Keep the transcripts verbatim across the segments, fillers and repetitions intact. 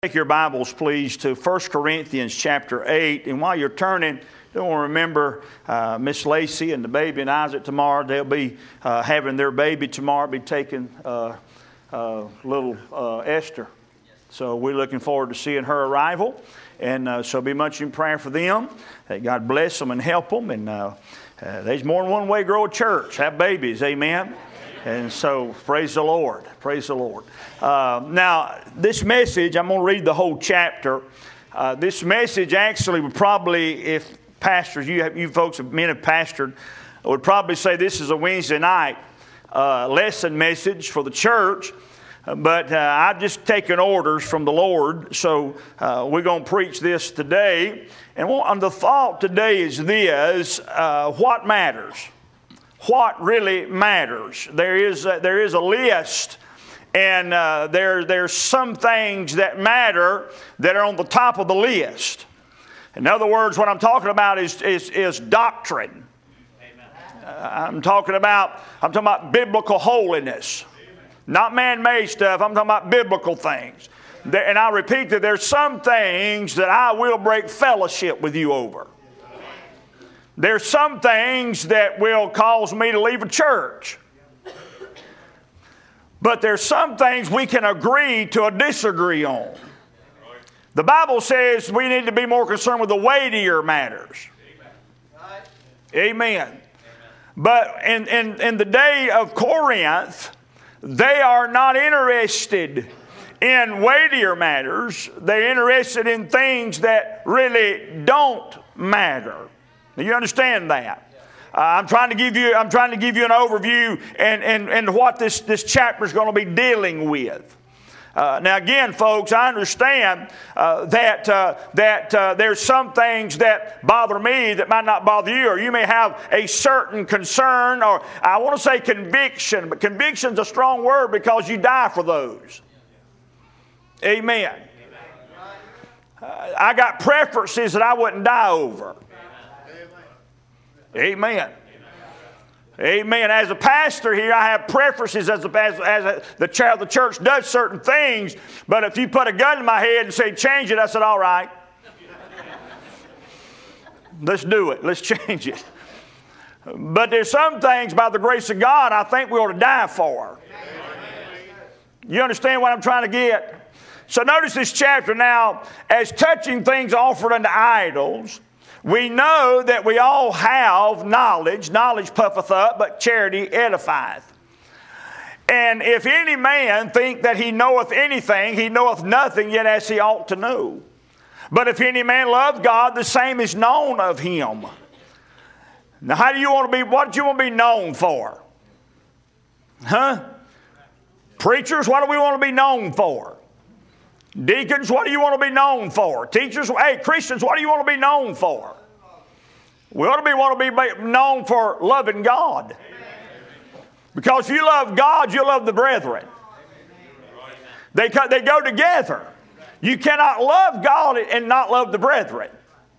Take your Bibles, please, to First Corinthians chapter eight. And while you're turning, don't want to remember uh, Miss Lacey and the baby and Isaac tomorrow. They'll be uh, having their baby tomorrow, be taking uh, uh, little uh, Esther. So we're looking forward to seeing her arrival. And uh, so be much in prayer for them. That God bless them and help them. And uh, uh, there's more than one way to grow a church. Have babies, amen. And so, praise the Lord. Praise the Lord. Uh, now, this message, I'm going to read the whole chapter. Uh, this message actually would probably, if pastors, you, have, you folks, men have pastored, would probably say this is a Wednesday night uh, lesson message for the church. Uh, but uh, I've just taken orders from the Lord, so uh, we're going to preach this today. And what, the thought today is this, uh, what matters? What really matters? There is a, there is a list, and uh, there there's some things that matter that are on the top of the list. In other words, what I'm talking about is is, is doctrine. Uh, I'm talking about I'm talking about biblical holiness, not man-made stuff. I'm talking about biblical things. There, and I repeat that there's some things that I will break fellowship with you over. There's some things that will cause me to leave a church. But there's some things we can agree to a disagree on. The Bible says we need to be more concerned with the weightier matters. Amen. But in, in, in the day of Corinth, they are not interested in weightier matters. They're interested in things that really don't matter. You understand that? Uh, I'm trying to give you. I'm trying to give you an overview and and and what this this chapter is going to be dealing with. Uh, now, again, folks, I understand uh, that uh, that uh, there's some things that bother me that might not bother you, or you may have a certain concern, or I want to say conviction, but conviction's a strong word because you die for those. Amen. Uh, I got preferences that I wouldn't die over. Amen. Amen. As a pastor here, I have preferences as, a, as, as a, the chair of the church does certain things. But if you put a gun in my head and say, change it, I said, all right. Let's do it. Let's change it. But there's some things, by the grace of God, I think we ought to die for. You understand what I'm trying to get? So notice this chapter now, as touching things offered unto idols, we know that we all have knowledge. Knowledge puffeth up, but charity edifieth. And if any man think that he knoweth anything, he knoweth nothing yet as he ought to know. But if any man love God, the same is known of him. Now, how do you want to be? What do you want to be known for? Huh? Preachers, what do we want to be known for? Deacons, what do you want to be known for? Teachers, hey, Christians, what do you want to be known for? We ought to be want to be known for loving God. Because if you love God, you love the brethren. They, they go together. You cannot love God and not love the brethren.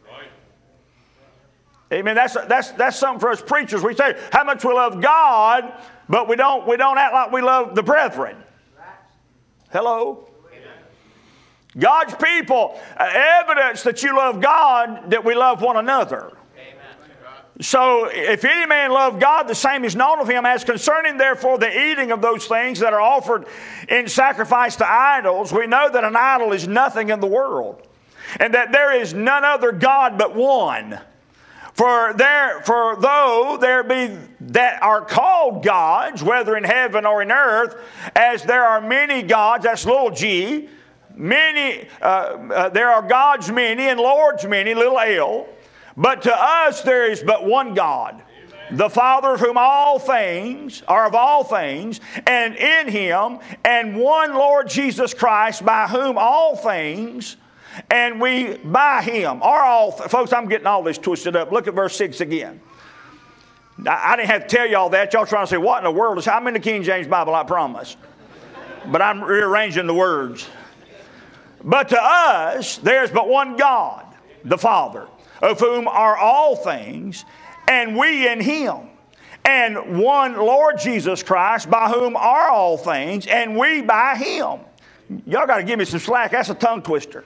Amen. That's, that's, that's something for us preachers. We say how much we love God, but we don't, we don't act like we love the brethren. Hello? God's people, uh, evidence that you love God, that we love one another. Amen. So, if any man love God, the same is known of him. As concerning, therefore, the eating of those things that are offered in sacrifice to idols, we know that an idol is nothing in the world, and that there is none other God but one. For there, for though there be that are called gods, whether in heaven or in earth, as there are many gods, that's little g, Many, uh, uh, there are gods many and lords many, little l. But to us there is but one God, Amen. The Father of whom all things are of all things, and in him, and one Lord Jesus Christ, by whom all things, and we by him are all. Th- Folks, I'm getting all this twisted up. Look at verse six again. I, I didn't have to tell y'all that. Y'all trying to say, what in the world is? I'm in the King James Bible, I promise. But I'm rearranging the words. But to us, there's but one God, the Father, of whom are all things, and we in him. And one Lord Jesus Christ, by whom are all things, and we by him. y'all got to give me some slack. That's a tongue twister.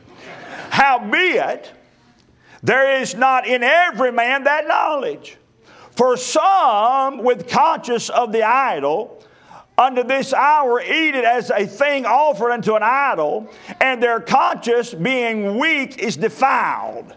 Howbeit, there is not in every man that knowledge. For some, with conscience of the idol, unto this hour eat it as a thing offered unto an idol, and their conscience, being weak, is defiled.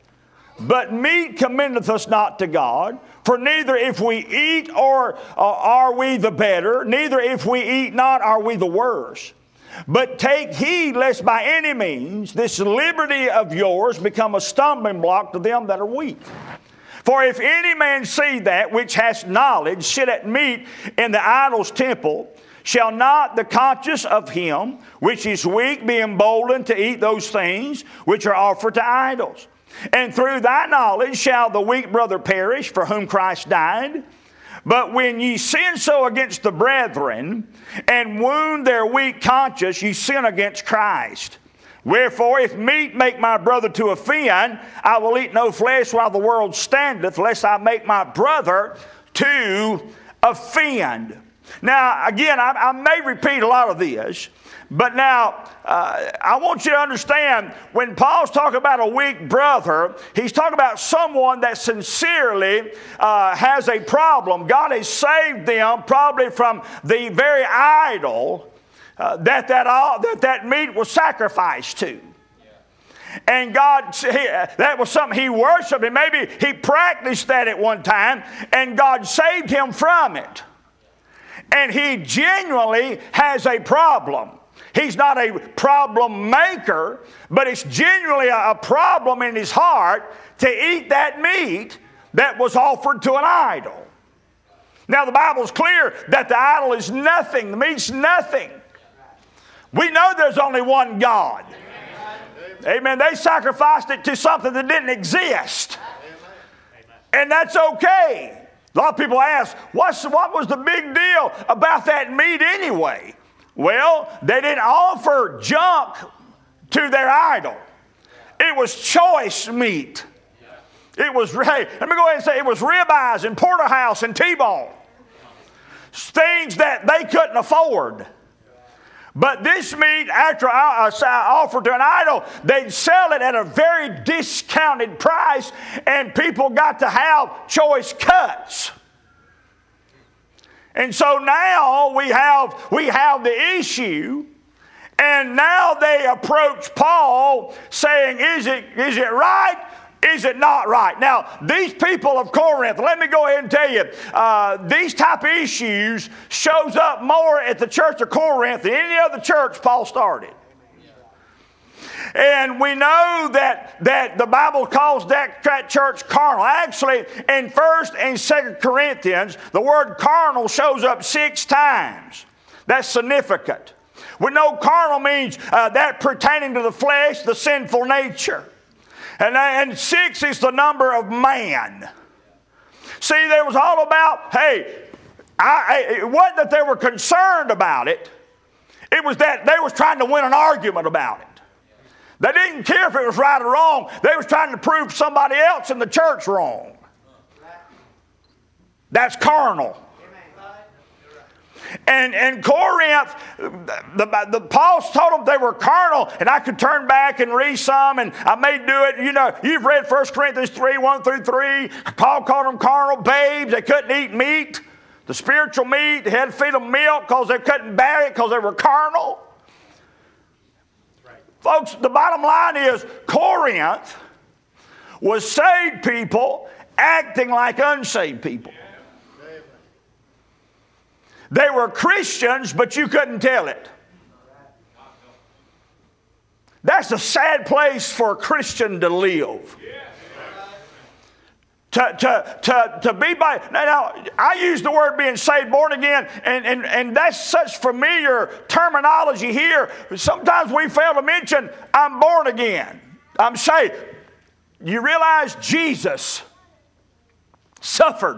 But meat commendeth us not to God, for neither if we eat or uh, are we the better, neither if we eat not are we the worse. But take heed lest by any means this liberty of yours become a stumbling block to them that are weak. For if any man see that which has knowledge sit at meat in the idol's temple, shall not the conscience of him which is weak be emboldened to eat those things which are offered to idols? And through thy knowledge shall the weak brother perish, for whom Christ died. But when ye sin so against the brethren, and wound their weak conscience, ye sin against Christ. Wherefore, if meat make my brother to offend, I will eat no flesh while the world standeth, lest I make my brother to offend. Now, again, I, I may repeat a lot of this, but now uh, I want you to understand, when Paul's talking about a weak brother, he's talking about someone that sincerely uh, has a problem. God has saved them probably from the very idol uh, that, that, all, that that meat was sacrificed to. And God, he, that was something he worshiped, and maybe he practiced that at one time, and God saved him from it. And he genuinely has a problem. He's not a problem maker, but it's genuinely a problem in his heart to eat that meat that was offered to an idol. Now the Bible's clear that the idol is nothing. The meat's nothing. We know there's only one God. Amen. They sacrificed it to something that didn't exist. And that's okay. A lot of people ask, What's, what was the big deal about that meat anyway? Well, they didn't offer junk to their idol. It was choice meat. It was, hey, let me go ahead and say, it was ribeyes and porterhouse and T-bone. Things that they couldn't afford. But this meat, after offered to an idol, they'd sell it at a very discounted price, and people got to have choice cuts. And so now we have, we have the issue, and now they approach Paul saying, is it, is it right? Is it not right? Now, these people of Corinth, let me go ahead and tell you, uh, these type of issues shows up more at the church of Corinth than any other church Paul started. And we know that, that the Bible calls that, that church carnal. Actually, in First and Second Corinthians, the word carnal shows up six times. That's significant. We know carnal means uh, that pertaining to the flesh, the sinful nature. And, and six is the number of man. See, there was all about, hey, I, I, it wasn't that they were concerned about it. It was that they was trying to win an argument about it. They didn't care if it was right or wrong. They was trying to prove somebody else in the church wrong. That's carnal. And in Corinth, the, the, Paul told them they were carnal, and I could turn back and read some, and I may do it. You know, you've read First Corinthians three, one through three. Paul called them carnal babes. They couldn't eat meat, the spiritual meat. They had to feed them milk because they couldn't bear it because they were carnal. Right. Folks, the bottom line is Corinth was saved people acting like unsaved people. They were Christians, but you couldn't tell it. That's a sad place for a Christian to live. To, to, to, to be by... Now, now, I use the word being saved, born again, and, and, and that's such familiar terminology here. Sometimes we fail to mention, I'm born again. I'm saved. You realize Jesus suffered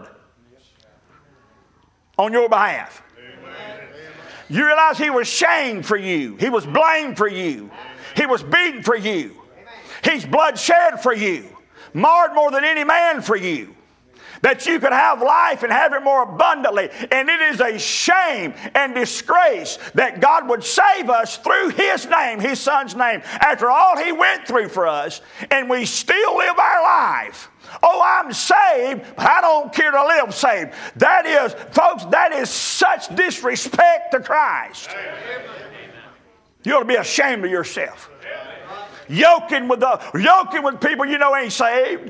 on your behalf. Amen. You realize he was shamed for you. He was blamed for you. He was beaten for you. He's blood shed for you. Marred more than any man for you. that you could have life and have it more abundantly. And it is a shame and disgrace that God would save us through His name, His Son's name, after all He went through for us, and we still live our life. Oh, I'm saved, but I don't care to live saved. That is, folks, that is such disrespect to Christ. You ought to be ashamed of yourself. Yoking with the yoking with people you know ain't saved.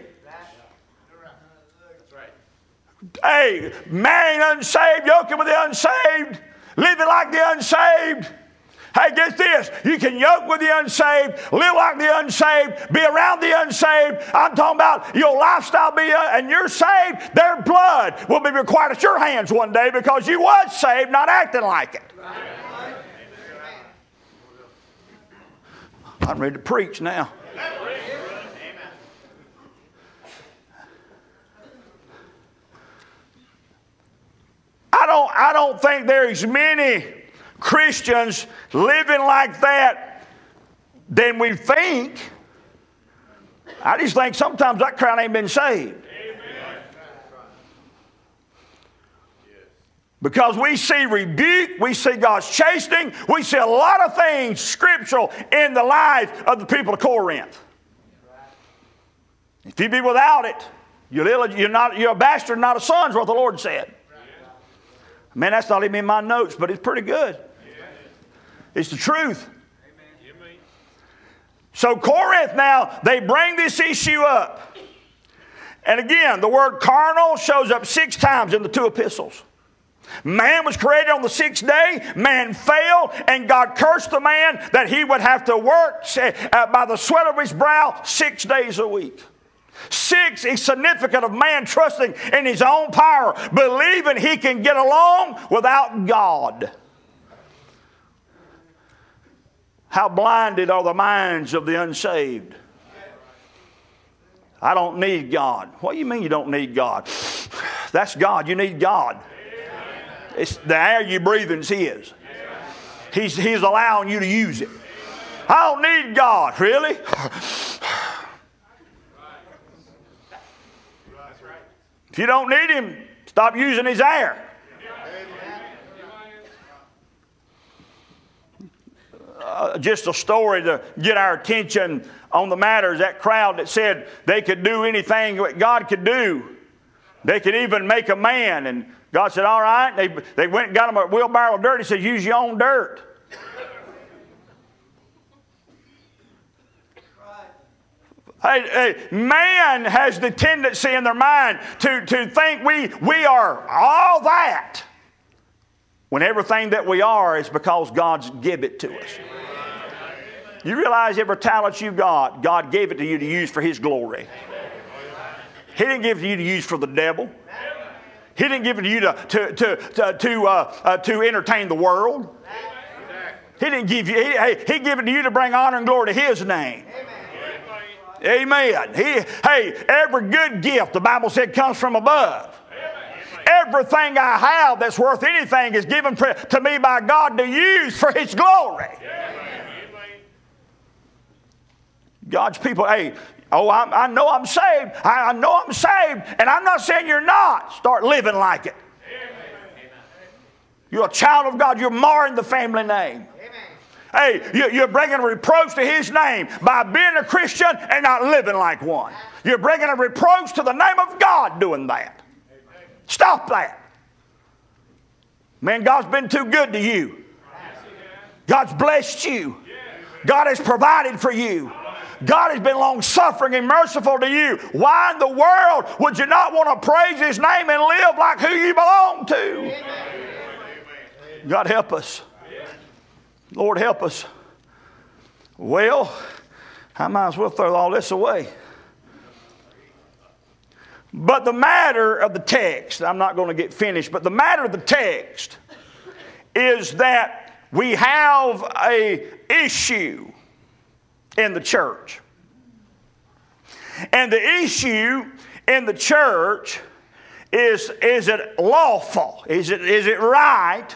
Hey, marrying unsaved, yoking with the unsaved, living like the unsaved. Hey, get this. You can yoke with the unsaved, live like the unsaved, be around the unsaved. I'm talking about your lifestyle be, uh, and you're saved, their blood will be required at your hands one day because you was saved, not acting like it. I'm ready to preach now. I don't, I don't think there's many Christians living like that than we think. I just think sometimes that crowd ain't been saved. Because we see rebuke, we see God's chastening, we see a lot of things scriptural in the life of the people of Corinth. If you be without it, you're, you're, not, you're a bastard, not a son, is what the Lord said. Man, that's not even in my notes, but it's pretty good. It's the truth. So Corinth now, they bring this issue up. And again, the word carnal shows up six times in the two epistles. Man was created on the sixth day. Man fell, and God cursed the man that he would have to work by the sweat of his brow six days a week. Six is significant of man trusting in his own power, believing he can get along without God. How blinded are the minds of the unsaved? I don't need God. What do you mean you don't need God? That's God. You need God. It's the air you breathe is His. He's, he's allowing you to use it. I don't need God. Really? If you don't need Him, stop using His air. Uh, just a story to get our attention on the matters. That crowd that said they could do anything that God could do. They could even make a man. And God said, all right. They, they went and got him a wheelbarrow of dirt. He said, use your own dirt. Hey, hey, man has the tendency in their mind to, to think we, we are all that, when everything that we are is because God's give it to us. You realize every talent you got, God gave it to you to use for His glory. He didn't give it to you to use for the devil. He didn't give it to you to, to, to, to, to, uh, uh, to entertain the world. He didn't give you, he, hey, he gave it to you to bring honor and glory to His name. Amen. He, hey, every good gift, the Bible said, comes from above. Everything I have that's worth anything is given to me by God to use for His glory. God's people, hey, oh, I, I know I'm saved. I, I know I'm saved. And I'm not saying you're not. Start living like it. You're a child of God. You're marring the family name. Hey, you, you're bringing a reproach to His name by being a Christian and not living like one. You're bringing a reproach to the name of God doing that. Stop that. Man, God's been too good to you. God's blessed you. God has provided for you. God has been long-suffering and merciful to you. Why in the world would you not want to praise His name and live like who you belong to? God help us. Lord help us. Well, I might as well throw all this away. But the matter of the text, I'm not going to get finished, but the matter of the text is that we have an issue in the church. And the issue in the church is, is it lawful? Is it, is it right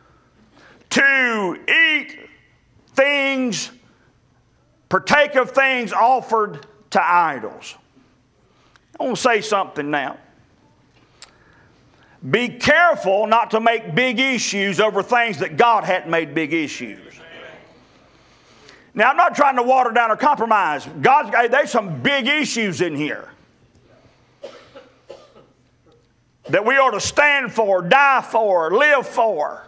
to eat things, partake of things offered to idols? I want to say something now. Be careful not to make big issues over things that God hadn't made big issues. Now, I'm not trying to water down or compromise. God, hey, there's some big issues in here that we ought to stand for, die for, live for.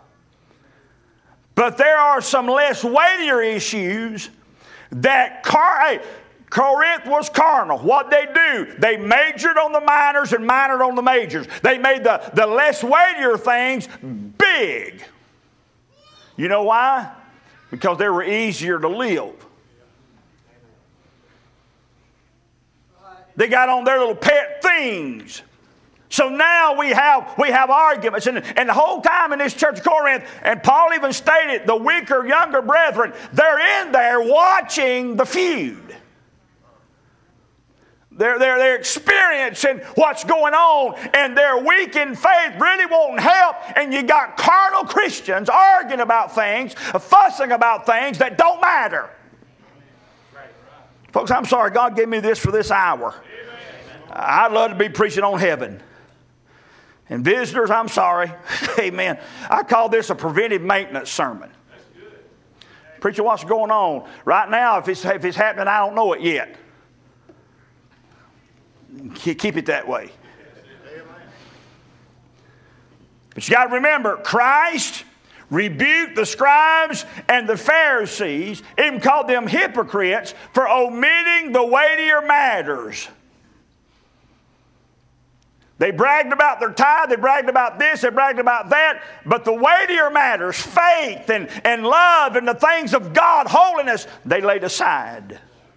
But there are some less weightier issues that car, hey, Corinth was carnal. What they do, they majored on the minors and minored on the majors. They made the, the less weightier things big. You know why? Because they were easier to live. They got on their little pet things. So now we have, we have arguments. And, and the whole time in this church of Corinth, and Paul even stated, the weaker, younger brethren, they're in there watching the feud. They're, they're, they're experiencing what's going on, and they're weak in faith, really wanting help, and you got carnal Christians arguing about things, fussing about things that don't matter. Right. Folks, I'm sorry, God gave me this for this hour. Amen. I'd love to be preaching on heaven. And visitors, I'm sorry. Amen. I call this a preventive maintenance sermon. That's good. Preacher, what's going on? Right now, if it's, if it's happening, I don't know it yet. Keep it that way. But you got to remember, Christ rebuked the scribes and the Pharisees, even called them hypocrites, for omitting the weightier matters. They bragged about their tithe, they bragged about this, they bragged about that, but the weightier matters, faith and, and love and the things of God, holiness, they laid aside.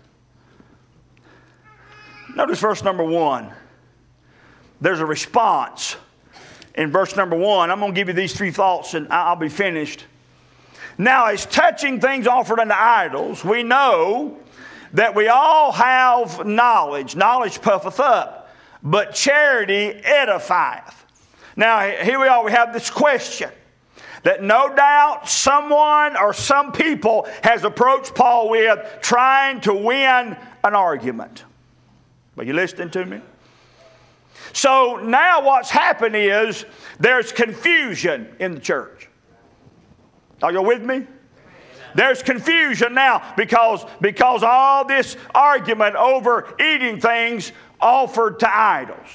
Notice verse number one. There's a response in verse number one. I'm going to give you these three thoughts and I'll be finished. Now, as touching things offered unto idols, we know that we all have knowledge. Knowledge puffeth up, but charity edifieth. Now, here we are. We have this question that no doubt someone or some people has approached Paul with, trying to win an argument. Are you listening to me? So now what's happened is there's confusion in the church. Are you with me? There's confusion now because, because all this argument over eating things offered to idols.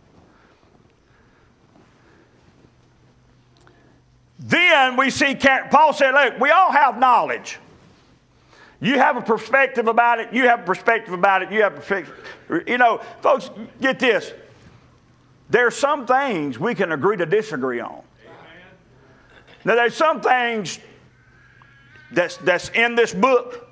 Then we see, Paul said, look, we all have knowledge. You have a perspective about it. You have a perspective about it. You have a perspective. You know, folks, get this. There are some things we can agree to disagree on. Amen. Now, there's some things that's, that's in this book,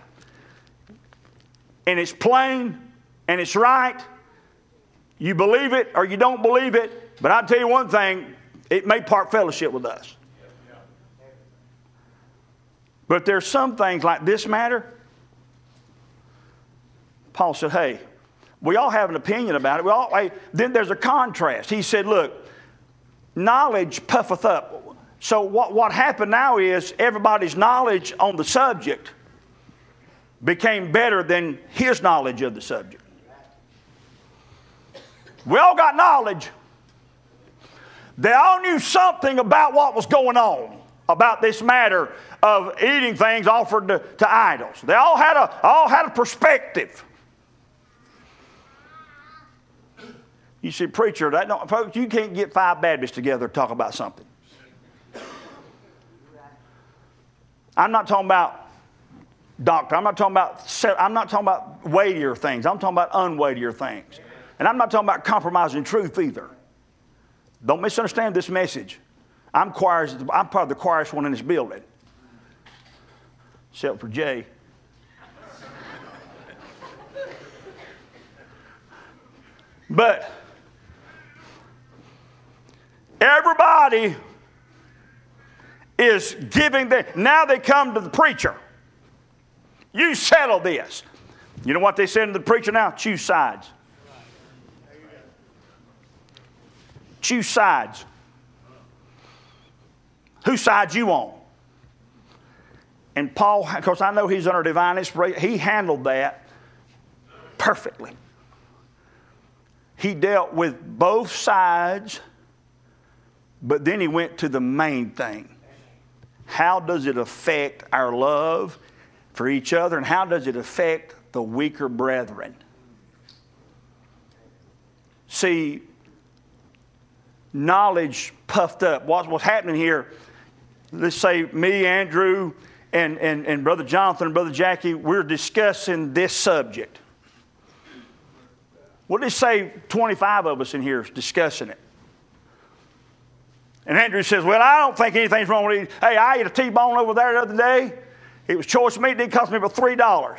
and it's plain, and it's right. You believe it or you don't believe it. But I'll tell you one thing, it may part fellowship with us. But there's some things like this matter. Paul said, hey, we all have an opinion about it. We all, hey, then there's a contrast. He said, look, knowledge puffeth up. So what, what happened now is everybody's knowledge on the subject became better than his knowledge of the subject. We all got knowledge. They all knew something about what was going on, about this matter of eating things offered to, to idols. They all had a all had a perspective. You see, preacher, that don't, folks, you can't get five Baptists together to talk about something. I'm not talking about doctrine. I'm not talking about I'm not talking about weightier things. I'm talking about unweightier things. And I'm not talking about compromising truth either. Don't misunderstand this message. I'm choirs, I'm probably the quietest one in this building. Except for Jay. But everybody is giving the, now they come to the preacher. You settle this. You know what they said to the preacher now? Choose sides. Choose sides. Whose side you on? And Paul, of course, I know he's under divine inspiration. He handled that perfectly. He dealt with both sides But then he went to the main thing. How does it affect our love for each other, and how does it affect the weaker brethren? See, knowledge puffed up. What's, what's happening here, let's say me, Andrew, and, and, and Brother Jonathan and Brother Jackie, we're discussing this subject. What did it say twenty-five of us in here is discussing it? And Andrew says, well, I don't think anything's wrong with it. Hey, I ate a T-bone over there the other day. It was choice meat. It didn't cost me but three dollars.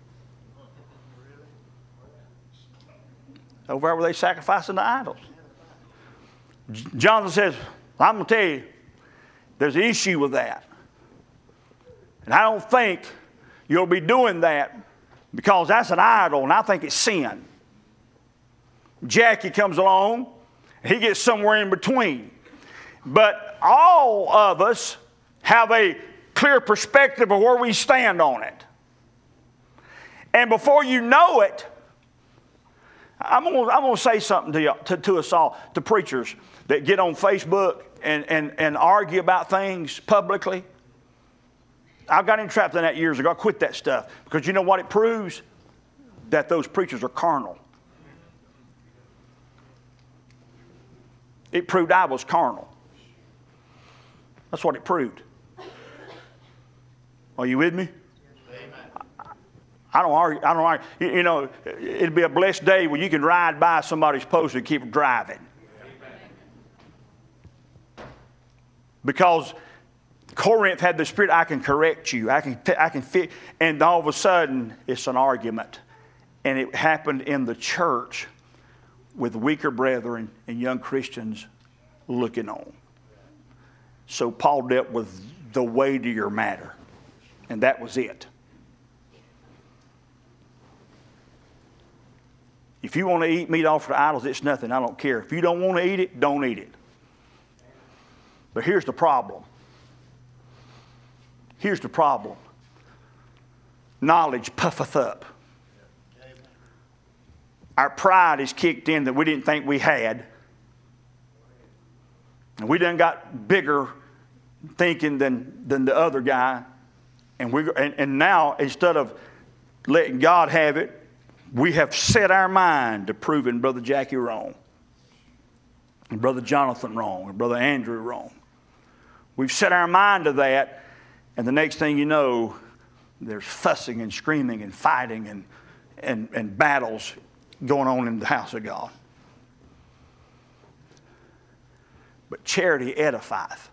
Over there where they sacrificing the idols. Jonathan says, I'm going to tell you, there's an issue with that. And I don't think you'll be doing that because that's an idol, and I think it's sin. Jackie comes along, and he gets somewhere in between. But all of us have a clear perspective of where we stand on it. And before you know it, I'm going I'm to say something to, you, to, to us all, to preachers that get on Facebook and, and, and argue about things publicly. I got entrapped in that years ago. I quit that stuff because you know what it proves? That those preachers are carnal. It proved I was carnal. That's what it proved. Are you with me? I don't argue. I don't argue. You, you know, it'd be a blessed day when you can ride by somebody's post and keep driving. Because Corinth had the spirit, I can correct you. I can, I can fit. And all of a sudden, it's an argument. And it happened in the church with weaker brethren and young Christians looking on. So Paul dealt with the weightier matter. And that was it. If you want to eat meat offered to idols, it's nothing. I don't care. If you don't want to eat it, don't eat it. But here's the problem. Here's the problem. Knowledge puffeth up. Our pride is kicked in that we didn't think we had. And we done got bigger thinking than, than the other guy. And, we, and, and now, instead of letting God have it, we have set our mind to proving Brother Jackie wrong. And Brother Jonathan wrong. And Brother Andrew wrong. We've set our mind to that. And the next thing you know, there's fussing and screaming and fighting and, and, and battles going on in the house of God. But charity edifieth.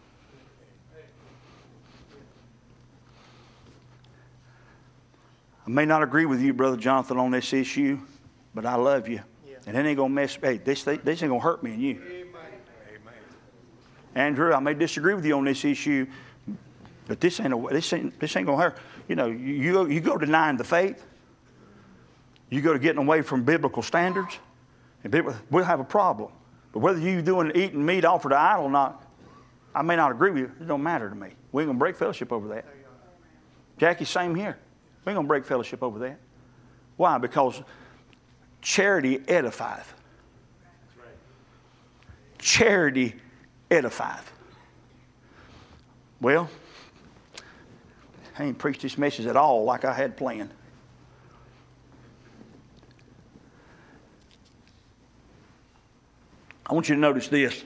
I may not agree with you, Brother Jonathan, on this issue, but I love you. Yeah. And it ain't going to mess, hey, this, this ain't going to hurt me and you. Amen. Andrew, I may disagree with you on this issue, but this ain't, a, this ain't, this ain't going to hurt. You know, you, you, go, you go denying the faith. You go to getting away from biblical standards, and we'll have a problem. But whether you doing eating meat offered to idol or not, I may not agree with you. It don't matter to me. We ain't going to break fellowship over that. Jackie, same here. We ain't going to break fellowship over that. Why? Because charity edifieth. Charity edifieth. Well, I ain't preached this message at all like I had planned. I want you to notice this.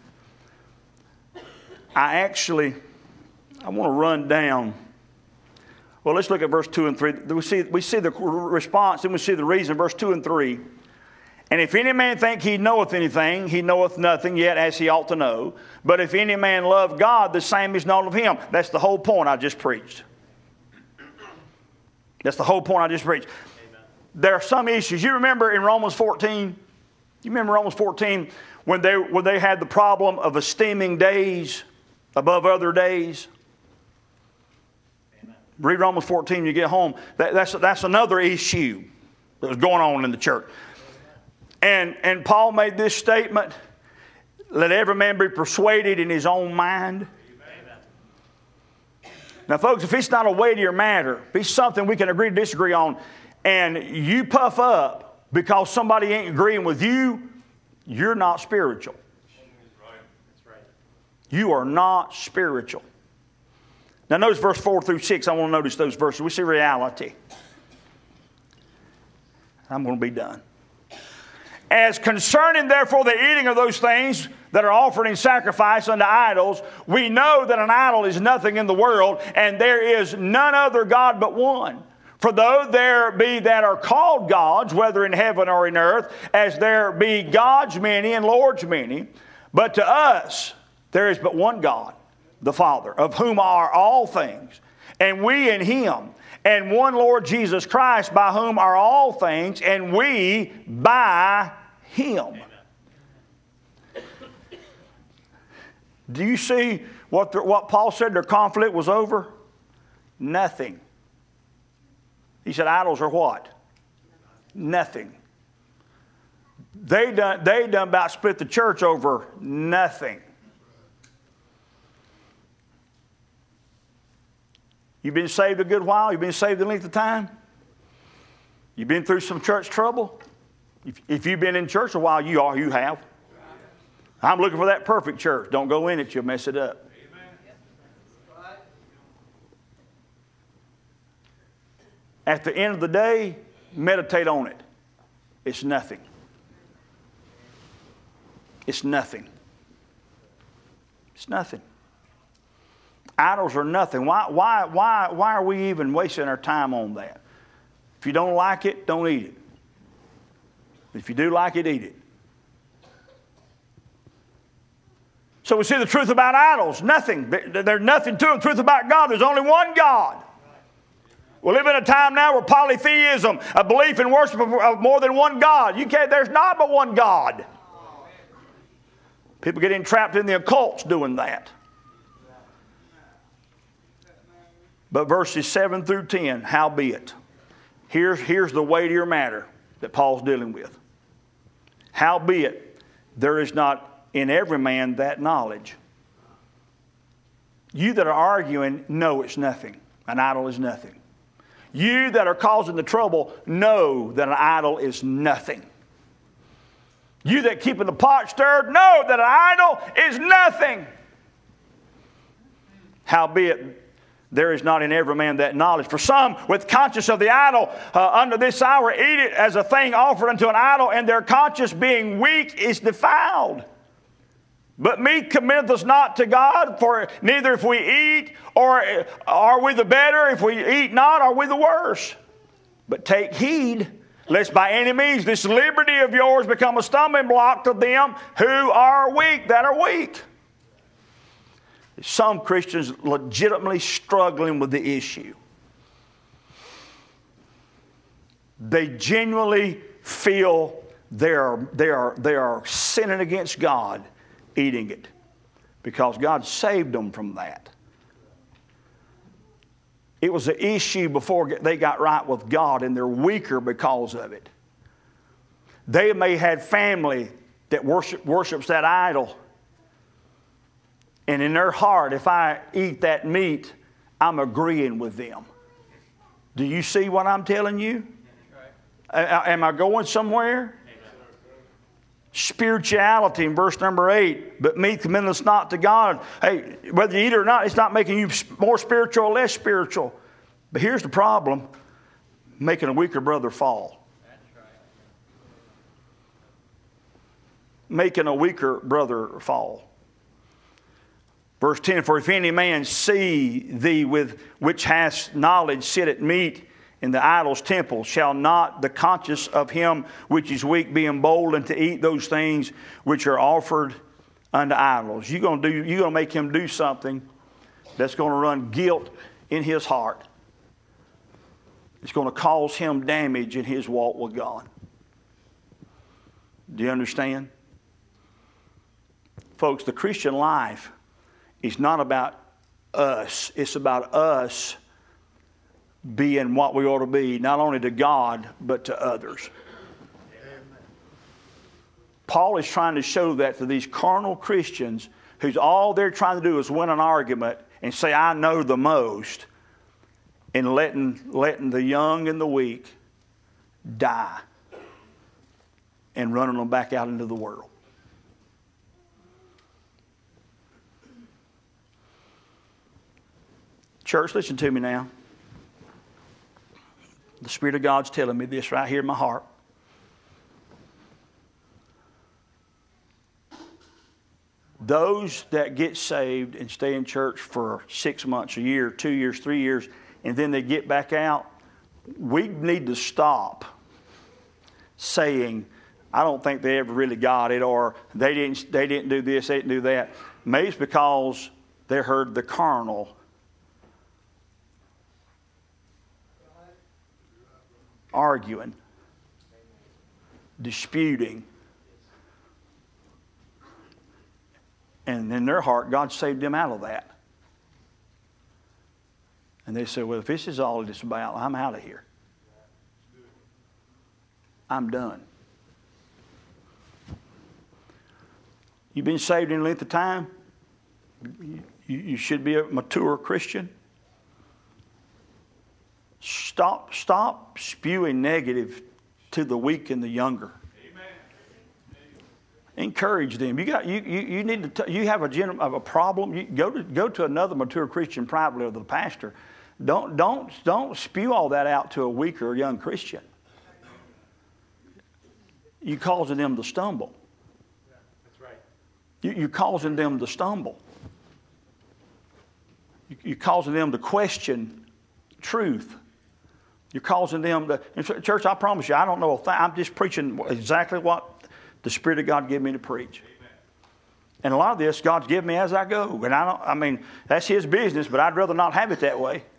I actually, I want to run down. Well, let's look at verse two and three. We see, we see the response, and we see the reason, verse two and three. And if any man think he knoweth anything, he knoweth nothing yet as he ought to know. But if any man love God, the same is known of him. That's the whole point I just preached. That's the whole point I just preached. Amen. There are some issues. You remember in Romans fourteen? You remember Romans fourteen when they, when they had the problem of esteeming days above other days? Read Romans fourteen when you get home. That, that's, that's another issue that was going on in the church. And, and Paul made this statement, let every man be persuaded in his own mind. Amen. Now, folks, if it's not a weightier matter, if it's something we can agree to disagree on, and you puff up because somebody ain't agreeing with you, you're not spiritual. That's right. You are not spiritual. Now notice verse four through six. I want to notice those verses. We see reality. I'm going to be done. As concerning therefore the eating of those things that are offered in sacrifice unto idols, we know that an idol is nothing in the world, and there is none other God but one. For though there be that are called gods, whether in heaven or in earth, as there be gods many and lords many, but to us there is but one God, the Father, of whom are all things, and we in him, and one Lord Jesus Christ, by whom are all things, and we by him. Amen. Do you see what, the, what Paul said their conflict was over? Nothing. He said idols are what? Nothing. They done, they done about split the church over nothing. You've been saved a good while? You've been saved a length of time? You've been through some church trouble? If, if you've been in church a while, you are, you have. I'm looking for that perfect church. Don't go in it, you'll mess it up. At the end of the day, meditate on it. It's nothing. It's nothing. It's nothing. Idols are nothing. Why, why, why, why are we even wasting our time on that? If you don't like it, don't eat it. If you do like it, eat it. So we see the truth about idols. Nothing. There's nothing to them. Truth about God. There's only one God. We live in a time now where polytheism, a belief in worship of more than one God. You can't, there's not but one God. People get entrapped in the occults doing that. But verses seven through ten, howbeit. Here's, here's the weightier matter that Paul's dealing with. Howbeit, there is not in every man that knowledge. You that are arguing know it's nothing. An idol is nothing. You that are causing the trouble know that an idol is nothing. You that keeping the pot stirred know that an idol is nothing. Howbeit, there is not in every man that knowledge. For some, with conscience of the idol, uh, under this hour, eat it as a thing offered unto an idol, and their conscience being weak is defiled. But meat committeth us not to God, for neither if we eat, or are we the better, if we eat not, are we the worse. But take heed, lest by any means this liberty of yours become a stumbling block to them who are weak, that are weak. Some Christians legitimately struggling with the issue. They genuinely feel they are, they are, they are sinning against God eating it, because God saved them from that. It was an issue before they got right with God, and they're weaker because of it. They may have had family that worship, worships that idol, and in their heart, if I eat that meat, I'm agreeing with them. Do you see what I'm telling you? Am I going somewhere? Spirituality in verse number eight. But meat commendeth us not to God. Hey, whether you eat it or not, it's not making you more spiritual or less spiritual. But here's the problem. Making a weaker brother fall. That's right. Making a weaker brother fall. Verse ten, for if any man see thee with which hast knowledge sit at meat in the idol's temple, shall not the conscience of him which is weak be emboldened to eat those things which are offered unto idols? You're going to do, you're going to make him do something that's going to run guilt in his heart. It's going to cause him damage in his walk with God. Do you understand? Folks, the Christian life is not about us. It's about us being what we ought to be, not only to God, but to others. Amen. Paul is trying to show that to these carnal Christians whose all they're trying to do is win an argument and say, I know the most, and letting, letting the young and the weak die and running them back out into the world. Church, listen to me now. The Spirit of God's telling me this right here in my heart. Those that get saved and stay in church for six months, a year, two years, three years, and then they get back out, we need to stop saying, I don't think they ever really got it, or they didn't, they didn't do this, they didn't do that. Maybe it's because they heard the carnal arguing, disputing. And in their heart, God saved them out of that. And they said, well, if this is all it's about, I'm out of here. I'm done. You've been saved in a length of time. You, you should be a mature Christian. Stop, stop spewing negative to the weak and the younger. Encourage them. You got you you, you need to t- you have a gen- of a problem. You go to go to another mature Christian privately or the pastor. Don't don't don't spew all that out to a weaker young Christian. You're causing them to stumble. Yeah, that's right. You, you're causing them to stumble. You, you're causing them to question truth. You're causing them to. In church, I promise you, I don't know a thing. I'm just preaching exactly what the Spirit of God gave me to preach. Amen. And a lot of this God's given me as I go. And I don't, I mean, that's His business, but I'd rather not have it that way.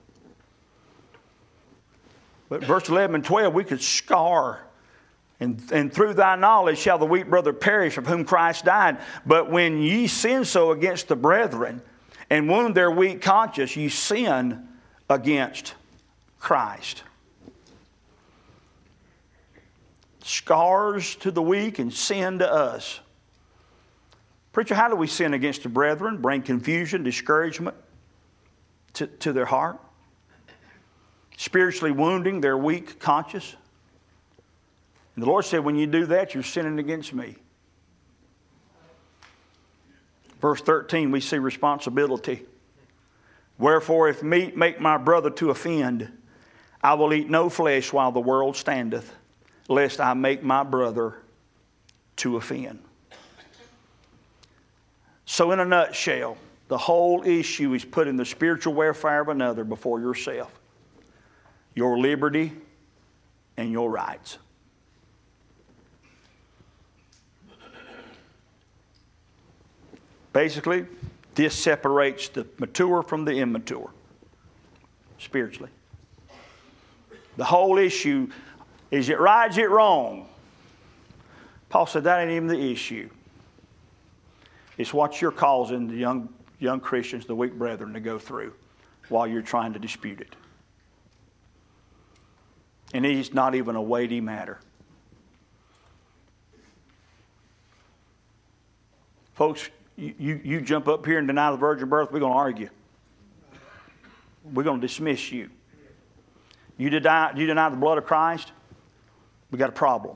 But verse eleven and twelve, we could scar. And, and through thy knowledge shall the weak brother perish of whom Christ died. But when ye sin so against the brethren and wound their weak conscience, ye sin against Christ. Scars to the weak and sin to us. Preacher, how do we sin against the brethren? Bring confusion, discouragement to, to their heart. Spiritually wounding their weak conscience. And the Lord said, when you do that, you're sinning against me. Verse thirteen, we see responsibility. Wherefore, if meat make my brother to offend, I will eat no flesh while the world standeth, lest I make my brother to offend. So in a nutshell, the whole issue is putting the spiritual welfare of another before yourself. Your liberty and your rights. Basically, this separates the mature from the immature, spiritually. The whole issue, is it right, is it wrong? Paul said that ain't even the issue. It's what you're causing the young, young Christians, the weak brethren, to go through while you're trying to dispute it. And it's not even a weighty matter. Folks, you, you, you jump up here and deny the virgin birth, we're going to argue. We're going to dismiss you. You deny, you deny the blood of Christ, we got a problem.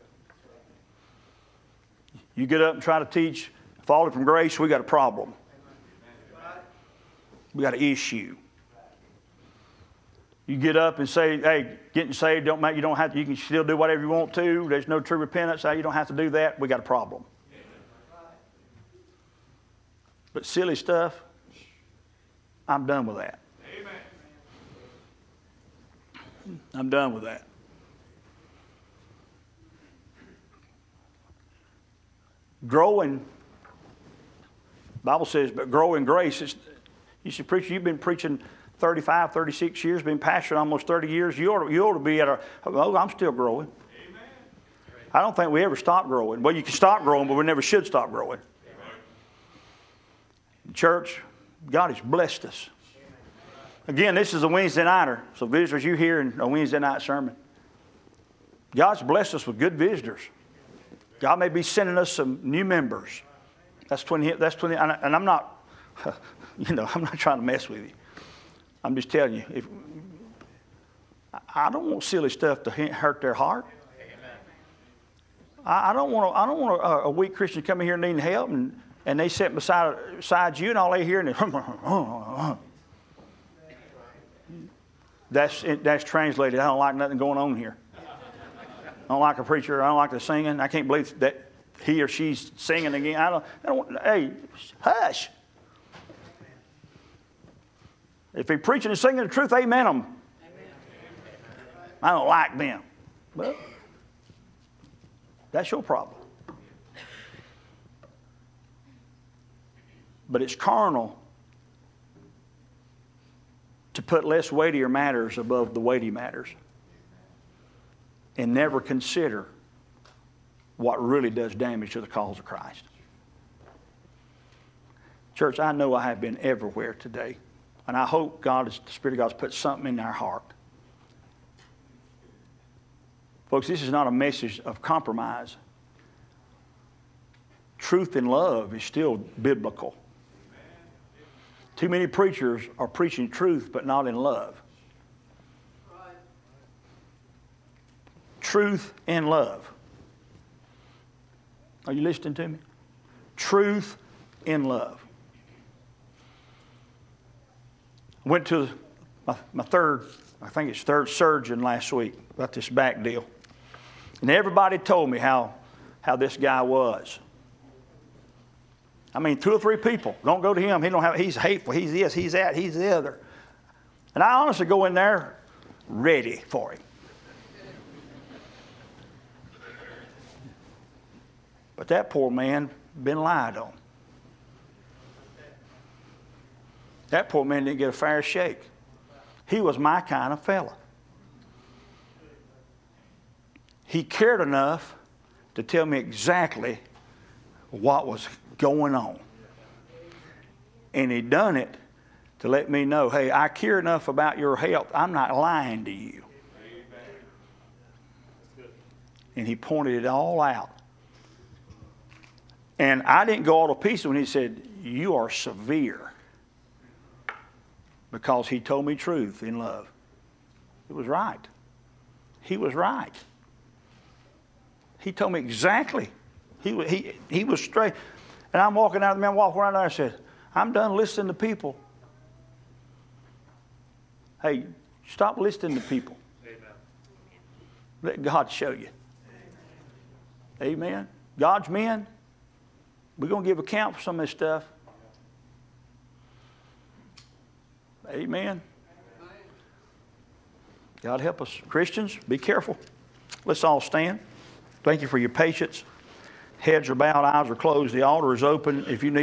You get up and try to teach falling from grace, we got a problem. We got an issue. You get up and say, hey, getting saved don't make you don't have to, you can still do whatever you want to. There's no true repentance. Hey, you don't have to do that. We got a problem. But silly stuff, I'm done with that. Amen. I'm done with that. Growing, the Bible says, but grow in grace. It's, you should preach. You've been preaching thirty-five, thirty-six years, been pastoring almost thirty years. You ought to, you ought to be at a, oh, I'm still growing. Amen. I don't think we ever stop growing. Well, you can stop growing, but we never should stop growing. Church, God has blessed us. Again, this is a Wednesday nighter. So visitors, you hearing a Wednesday night sermon. God's blessed us with good visitors. God may be sending us some new members. That's twenty. That's twenty. And I'm not, you know, I'm not trying to mess with you. I'm just telling you. If I don't want silly stuff to hurt their heart. I, I don't want. I don't want a, a weak Christian to come in here needing help and. And they sit beside, beside you, and all they hear is, That's, that's translated, I don't like nothing going on here. I don't like a preacher. I don't like the singing. I can't believe that he or she's singing again. I don't, I don't hey, hush. If he's preaching and singing the truth, amen them. I don't like them. Well, that's your problem. But it's carnal to put less weightier matters above the weighty matters and never consider what really does damage to the cause of Christ. Church, I know I have been everywhere today, and I hope God, the Spirit of God, has put something in our heart. Folks, this is not a message of compromise. Truth and love is still biblical. Too many preachers are preaching truth but not in love. Right. Truth and love. Are you listening to me? Truth and love. I went to my, my third, I think it's third surgeon last week about this back deal. And everybody told me how, how this guy was. I mean, two or three people. Don't go to him. He don't have. He's hateful. He's this. He's that. He's the other. And I honestly go in there ready for him. But that poor man been lied on. That poor man didn't get a fair shake. He was my kind of fella. He cared enough to tell me exactly what was going on. And he done it to let me know, hey, I care enough about your health. I'm not lying to you. And he pointed it all out. And I didn't go all to pieces when he said, you are severe. Because he told me truth in love. It was right. He was right. He told me exactly. He, he, he was straight. And I'm walking out, the man walked around there and said, I'm done listening to people. Hey, stop listening to people. Amen. Let God show you. Amen. Amen. God's men, we're going to give account for some of this stuff. Amen. God help us. Christians, be careful. Let's all stand. Thank you for your patience. Heads are bowed, eyes are closed. The altar is open. If you need